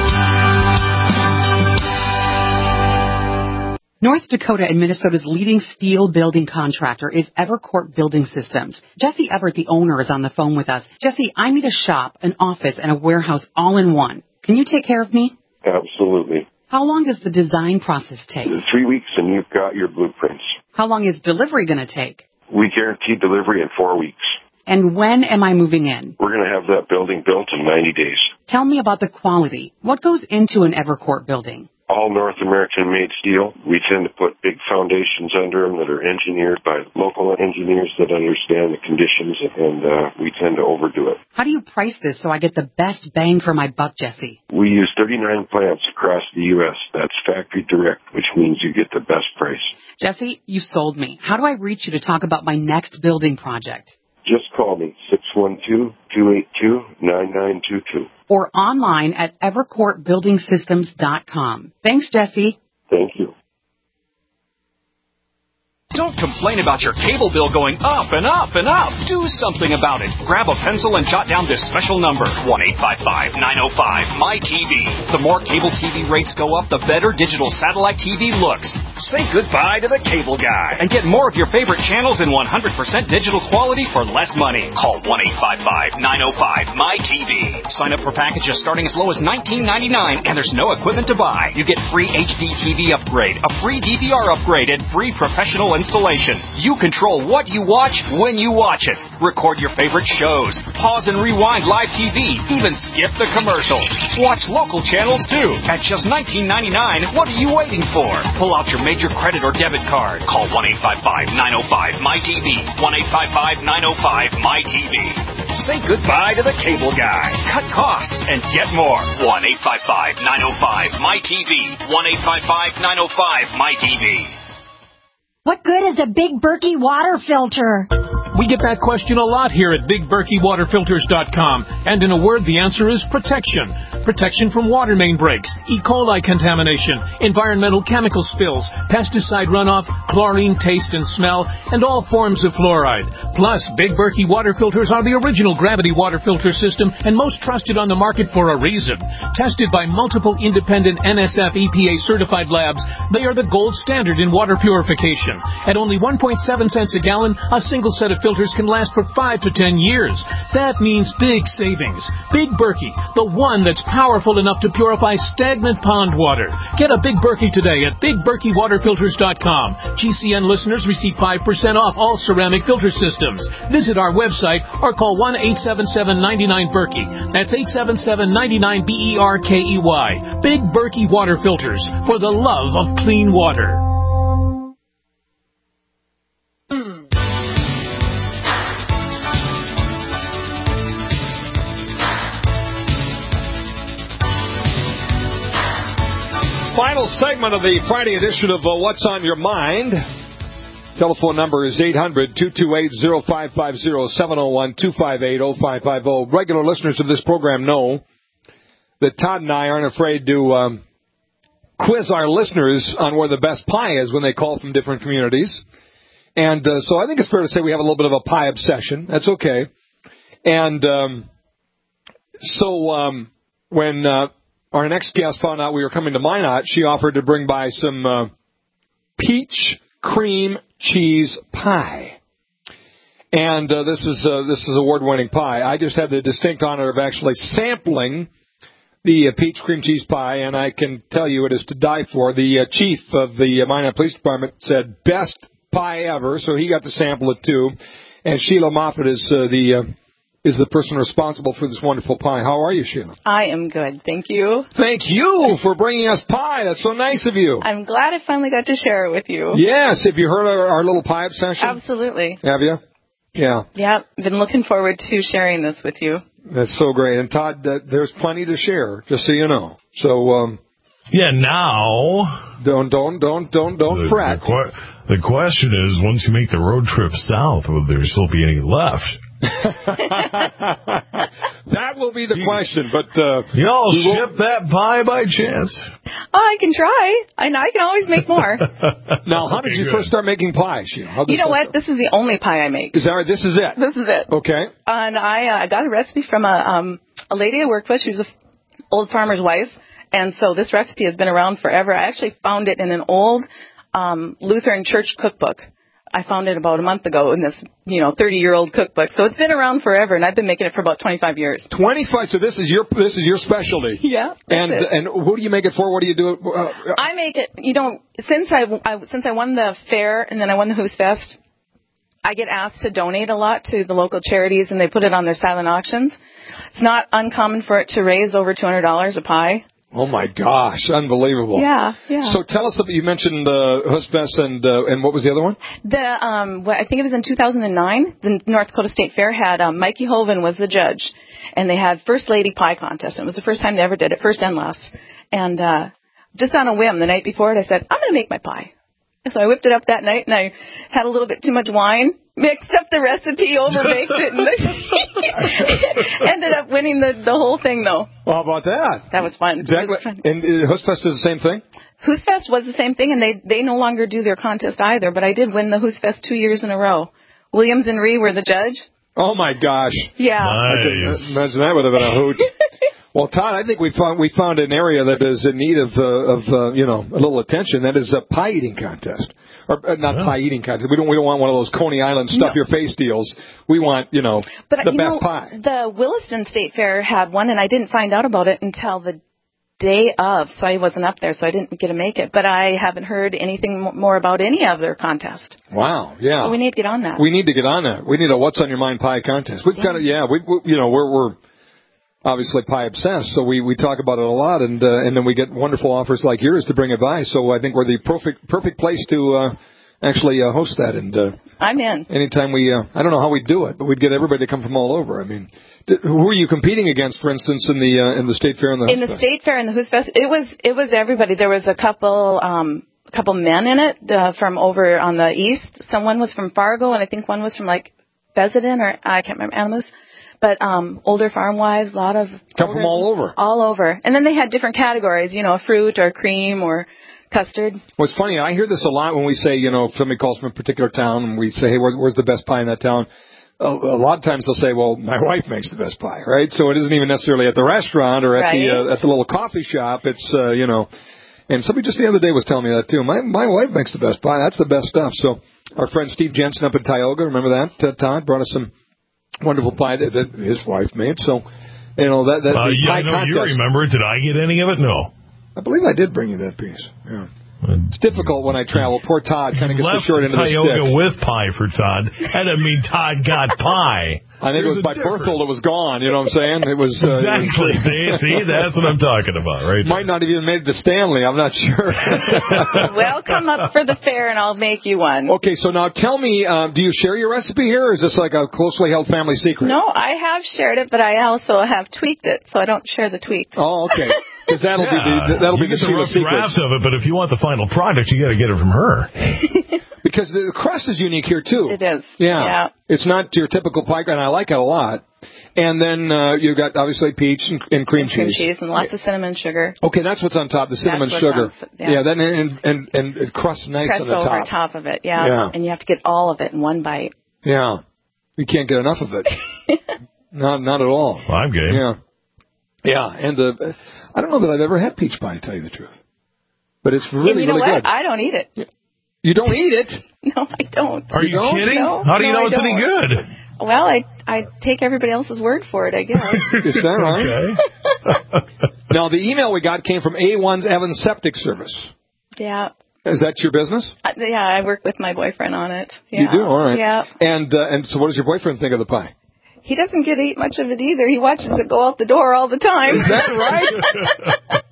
North Dakota and Minnesota's leading steel building contractor is Evercourt Building Systems. Jesse Everett, the owner, is on the phone with us. Jesse, I need a shop, an office, and a warehouse all in one. Can you take care of me? Absolutely. How long does the design process take? Three weeks and you've got your blueprints. How long is delivery going to take? We guarantee delivery in four weeks. And when am I moving in? We're going to have that building built in ninety days. Tell me about the quality. What goes into an Evercourt building? All North American-made steel. We tend to put big foundations under them that are engineered by local engineers that understand the conditions, and uh, we tend to overdo it. How do you price this so I get the best bang for my buck, Jesse? We use thirty-nine plants across the U S That's factory direct, which means you get the best price. Jesse, you sold me. How do I reach you to talk about my next building project? Just call me, six one two, two eight two, nine nine two two. Or online at evercourt building systems dot com. Thanks, Jesse. Thank you. Don't complain about your cable bill going up and up and up. Do something about it. Grab a pencil and jot down this special number, one eight five five, nine oh five, M Y T V. The more cable T V rates go up, the better digital satellite T V looks. Say goodbye to the cable guy and get more of your favorite channels in one hundred percent digital quality for less money. Call one eight five five, nine oh five, M Y T V. Sign up for packages starting as low as nineteen ninety-nine, and there's no equipment to buy. You get free H D T V upgrade, a free D V R upgrade, and free professional installation. You control what you watch when you watch it. Record your favorite shows. Pause and rewind live T V. Even skip the commercials. Watch local channels too. At just nineteen ninety-nine, what are you waiting for? Pull out your major credit or debit card. Call one eight five five, nine oh five, M Y T V. one eight five five, nine oh five, M Y T V. Say goodbye to the cable guy. Cut costs and get more. one eight five five, nine oh five, M Y T V. one eight five five, nine oh five, M Y T V. What good is a Big Berkey water filter? We get that question a lot here at big berkey water filters dot com. And in a word, the answer is protection. Protection from water main breaks, E. coli contamination, environmental chemical spills, pesticide runoff, chlorine taste and smell, and all forms of fluoride. Plus, Big Berkey water filters are the original gravity water filter system and most trusted on the market for a reason. Tested by multiple independent N S F E P A certified labs, they are the gold standard in water purification. At only one point seven cents a gallon, a single set of filters can last for five to ten years. That means big savings. Big Berkey, the one that's powerful enough to purify stagnant pond water. Get a Big Berkey today at big berkey water filters dot com. G C N listeners receive five percent off all ceramic filter systems. Visit our website or call one eight seven seven, nine nine, Berkey. That's eight seven seven, nine nine, B E R K E Y. Big Berkey Water Filters, for the love of clean water. Final segment of the Friday edition of uh, What's on Your Mind. Telephone number is eight hundred, two two eight, oh five five oh, seven oh one, two five eight, oh five five oh. Regular listeners of this program know that Todd and I aren't afraid to um, quiz our listeners on where the best pie is when they call from different communities. And uh, so I think it's fair to say we have a little bit of a pie obsession. That's okay. And um, so um, when... Uh, Our next guest found out we were coming to Minot. She offered to bring by some uh, peach cream cheese pie. And uh, this is uh, this is award-winning pie. I just had the distinct honor of actually sampling the uh, peach cream cheese pie, and I can tell you it is to die for. The uh, chief of the uh, Minot Police Department said, best pie ever, so he got to sample it too. And Sheila Moffat is uh, the... Uh, is the person responsible for this wonderful pie. How are you, Sheila? I am good, thank you. Thank you for bringing us pie. That's so nice of you. I'm glad I finally got to share it with you. Yes. Have you heard our, our little pie obsession? Absolutely. Have you? Yeah. Yeah, been looking forward to sharing this with you. That's so great. And Todd, uh, there's plenty to share, just so you know. So um, Yeah, now. Don't, don't, don't, don't, don't the, fret. The, que- the question is, once you make the road trip south, will there still be any left? That will be the question, but uh, y'all ship that pie by chance? Oh, I can try. I know I can always make more. Now, how did Okay, you good. first start making pies? You know, You know what? This is the only pie I make. Is that right? This is it? This is it. Okay. And I uh, got a recipe from a um, a lady I worked with. She was an old farmer's wife. And so this recipe has been around forever. I actually found it in an old um, Lutheran church cookbook. I found it about a month ago in this, you know, thirty-year-old cookbook. So it's been around forever, and I've been making it for about twenty-five years. twenty-five. So this is your this is your specialty. Yeah. And it. and who do you make it for? What do you do? It, uh, I make it. You know, since I, I since I won the fair and then I won the Who's Fest, I get asked to donate a lot to the local charities, and they put it on their silent auctions. It's not uncommon for it to raise over two hundred dollars a pie. Oh my gosh, unbelievable! Yeah, yeah. So tell us about, you mentioned uh, Husfest and uh, and what was the other one? The um, well, I think it was in two thousand nine. The North Dakota State Fair had um, Mikey Hoven was the judge, and they had First Lady Pie Contest. And it was the first time they ever did it, first and last. And uh, just on a whim, the night before it, I said, I'm going to make my pie. And so I whipped it up that night, and I had a little bit too much wine, mixed up the recipe, overbaked it, and ended up winning the, the whole thing, though. Well, how about that? That was fun. Exactly. Was fun. And uh, Husfest is the same thing? Who's Fest was the same thing, and they they no longer do their contest either, but I did win the Who's Fest two years in a row. Williams and Ree were the judge. Oh, my gosh. Yeah. I can imagine that would have been a hoot. Well, Todd, I think we found we found an area that is in need of uh, of uh, you know, a little attention. That is a pie eating contest, or uh, not yeah. pie eating contest. We don't we don't want one of those Coney Island stuff no. your face deals. We want you know but, the you best know, pie. The Williston State Fair had one, and I didn't find out about it until the day of, so I wasn't up there, so I didn't get to make it. But I haven't heard anything more about any of their contest. Wow, yeah. So we need to get on that. We need to get on that. We need a What's on Your Mind pie contest. We've yeah. got it. Yeah, we, we you know we're we're. obviously pie obsessed, so we, we talk about it a lot, and uh, and then we get wonderful offers like yours to bring it by. So I think we're the perfect perfect place to uh, actually uh, host that. And uh, I'm in. Anytime we, uh, I don't know how we'd do it, but we'd get everybody to come from all over. I mean, did, who are you competing against, for instance, in the uh, in the state fair and the in the state fair and the Who's Fest? It was it was everybody. There was a couple um, a couple men in it uh, from over on the east. Someone was from Fargo, and I think one was from like Fezzen or I can't remember Animus. But um, older farm wives, a lot of come older, from all over, all over, and then they had different categories, you know, a fruit or cream or custard. Well, it's funny. I hear this a lot when we say, you know, if somebody calls from a particular town and we say, hey, where's, where's the best pie in that town? A, a lot of times they'll say, well, my wife makes the best pie, right? So it isn't even necessarily at the restaurant or at right. the uh, at the little coffee shop. It's uh, you know, and somebody just the other day was telling me that too. My my wife makes the best pie. That's the best stuff. So our friend Steve Jensen up in Tioga, remember that? Uh, Todd brought us some wonderful pie that, that his wife made. So, you know, that, that uh, the yeah, pie I know contest. You remember it. Did I get any of it? No. I believe I did bring you that piece. Yeah. It's difficult when I travel. Poor Todd kind of gets the short end of the stick. Tioga with pie for Todd. That doesn't mean Todd got pie. I think There's it was by Berthold it was gone. You know what I'm saying? It was uh, exactly. It was, See, that's what I'm talking about, right? Might not have even made it to Stanley. I'm not sure. Well, come up for the fair and I'll make you one. Okay, so now tell me, uh, do you share your recipe here, or is this like a closely held family secret? No, I have shared it, but I also have tweaked it, so I don't share the tweaks. Oh, okay. Because that'll yeah, be the that'll you be the, the rough draft of it, but if you want the final product, you got to get it from her. Because the crust is unique here too. It is. Yeah. yeah. It's not your typical pie, and I like it a lot. And then uh, you've got obviously peach and, and cream and cheese. Cream cheese and lots of cinnamon sugar. Okay, that's what's on top. The cinnamon that's sugar. On, yeah. yeah. Then and and and it crusts nice Crust on the top. over top of it. Yeah. yeah. And you have to get all of it in one bite. Yeah. You can't get enough of it. not not at all. Well, I'm game. Yeah. Yeah, and the. I don't know that I've ever had peach pie, to tell you the truth. But it's really, and you know really what? good. I don't eat it. You don't eat it? No, I don't. Are you, you don't? kidding? No, How do you no, know I it's don't. any good? Well, I I take everybody else's word for it, I guess. Is that right? Okay. Now, the email we got came from A one's Evans Septic Service. Yeah. Is that your business? Uh, yeah, I work with my boyfriend on it. Yeah. You do? All right. Yeah. And, uh, and so what does your boyfriend think of the pie? He doesn't get to eat much of it either. He watches it go out the door all the time. Is that right?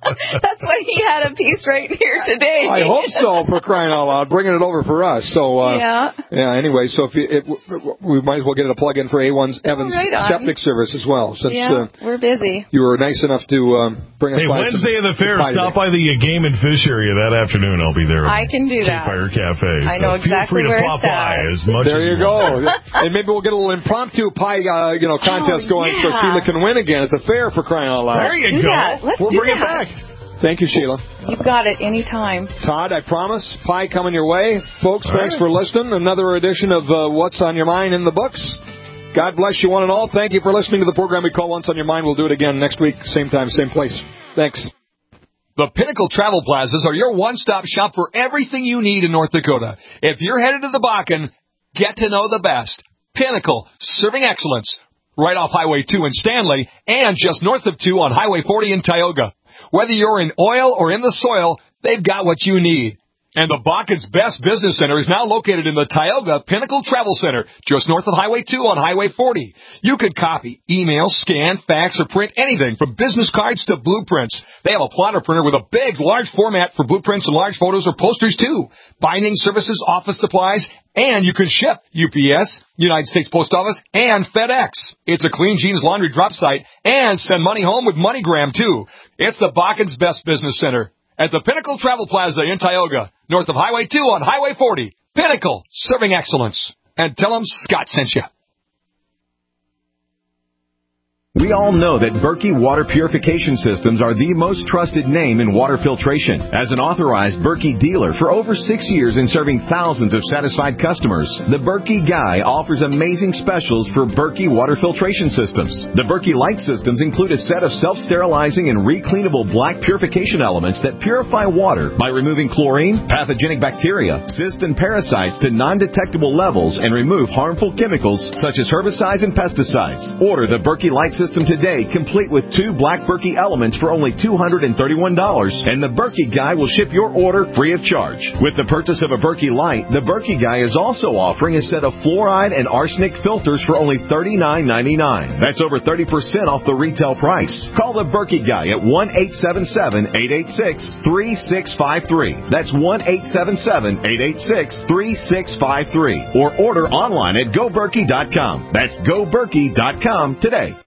That's why he had a piece right here today. I hope so, for crying out loud, bringing it over for us. So, uh, yeah. Yeah, anyway, so if you, it, we might as well get it a plug-in for A one's Evans right on. Septic Service as well, since yeah, uh, we're busy. you were nice enough to um, bring us hey, by Wednesday some, of the fair, stop today. by the uh, Game and Fish area that afternoon. I'll be there. I can do Cape that. Fire Cafe. I know so exactly feel free where to pop it's by at. as much There as you you go. want. And maybe we'll get a little impromptu pie, uh, you know, contest Oh, going so yeah. Sheila can win again at the fair, for crying out loud. There you do go. that. Let's we'll do bring that. it back. Thank you, Sheila. You've got it anytime. Todd, I promise, pie coming your way. Folks, All thanks right. for listening. Another edition of uh, What's on Your Mind in the books. God bless you one and all. Thank you for listening to the program we call What's on Your Mind. We'll do it again next week, same time, same place. Thanks. The Pinnacle Travel Plazas are your one-stop shop for everything you need in North Dakota. If you're headed to the Bakken, get to know the best. Pinnacle, serving excellence. Right off Highway two in Stanley and just north of two on Highway forty in Tioga. Whether you're in oil or in the soil, they've got what you need. And the Bakken's best business center is now located in the Tioga Pinnacle Travel Center, just north of Highway two on Highway forty. You can copy, email, scan, fax, or print anything from business cards to blueprints. They have a plotter printer with a big, large format for blueprints and large photos or posters, too. Binding services, office supplies, and you can ship U P S, United States Post Office, and FedEx. It's a Clean Jeans laundry drop site, and send money home with MoneyGram, too. It's the Bakken's best business center at the Pinnacle Travel Plaza in Tioga, north of Highway two on Highway forty. Pinnacle, serving excellence. And tell them Scott sent you. We all know that Berkey Water Purification Systems are the most trusted name in water filtration. As an authorized Berkey dealer for over six years and serving thousands of satisfied customers, the Berkey Guy offers amazing specials for Berkey Water Filtration Systems. The Berkey Light Systems include a set of self-sterilizing and recleanable black purification elements that purify water by removing chlorine, pathogenic bacteria, cysts, and parasites to non-detectable levels and remove harmful chemicals such as herbicides and pesticides. Order the Berkey Light System today, complete with two black Berkey elements for only two hundred thirty-one dollars, and the Berkey Guy will ship your order free of charge. With the purchase of a Berkey Light, the Berkey Guy is also offering a set of fluoride and arsenic filters for only thirty-nine ninety-nine. That's over thirty percent off the retail price. Call the Berkey Guy at one eight seven seven, eight eight six, three six five three. That's one eight seven seven, eight eight six, three six five three. Or order online at go berkey dot com. That's go berkey dot com today.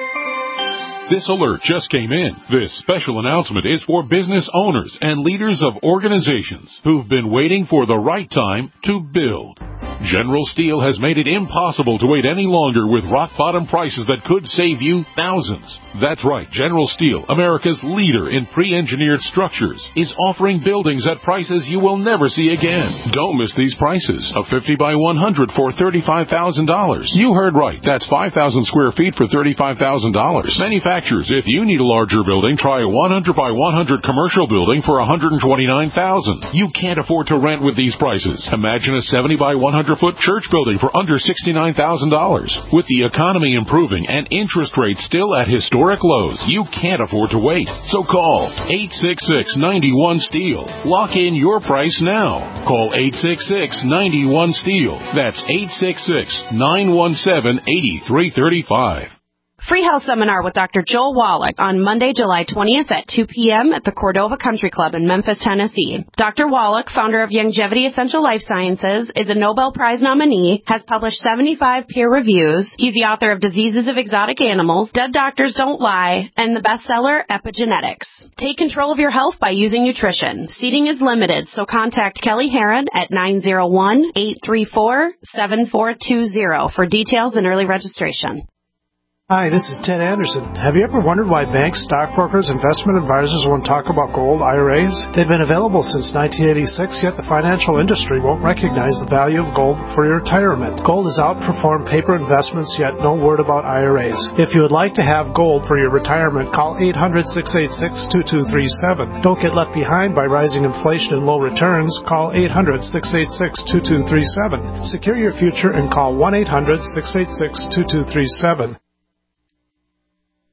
This alert just came in. This special announcement is for business owners and leaders of organizations who've been waiting for the right time to build. General Steel has made it impossible to wait any longer with rock-bottom prices that could save you thousands. That's right, General Steel, America's leader in pre-engineered structures, is offering buildings at prices you will never see again. Don't miss these prices. A fifty by one hundred for thirty-five thousand dollars. You heard right. That's five thousand square feet for thirty-five thousand dollars. Manufacturers, if you need a larger building, try a one hundred by one hundred commercial building for one hundred twenty-nine thousand dollars. You can't afford to rent with these prices. Imagine a seventy by one hundred foot church building for under sixty-nine thousand dollars. With the economy improving and interest rates still at historic lows, you can't afford to wait. So call eight six six, nine one, STEEL. Lock in your price now. Call eight six six, nine one, STEEL. That's eight six six, nine one seven, eight three three five. Free Health Seminar with Doctor Joel Wallach on Monday, July twentieth at two p.m. at the Cordova Country Club in Memphis, Tennessee. Doctor Wallach, founder of Longevity Essential Life Sciences, is a Nobel Prize nominee, has published seventy-five peer reviews. He's the author of Diseases of Exotic Animals, Dead Doctors Don't Lie, and the bestseller Epigenetics. Take control of your health by using nutrition. Seating is limited, so contact Kelly Herron at nine oh one, eight three four, seven four two zero for details and early registration. Hi, this is Ted Anderson. Have you ever wondered why banks, stockbrokers, investment advisors won't talk about gold I R As? They've been available since nineteen eighty-six, yet the financial industry won't recognize the value of gold for your retirement. Gold has outperformed paper investments, yet no word about I R As. If you would like to have gold for your retirement, call eight hundred, six eight six, two two three seven. Don't get left behind by rising inflation and low returns. Call eight hundred, six eight six, two two three seven. Secure your future and call one eight hundred, six eight six, two two three seven.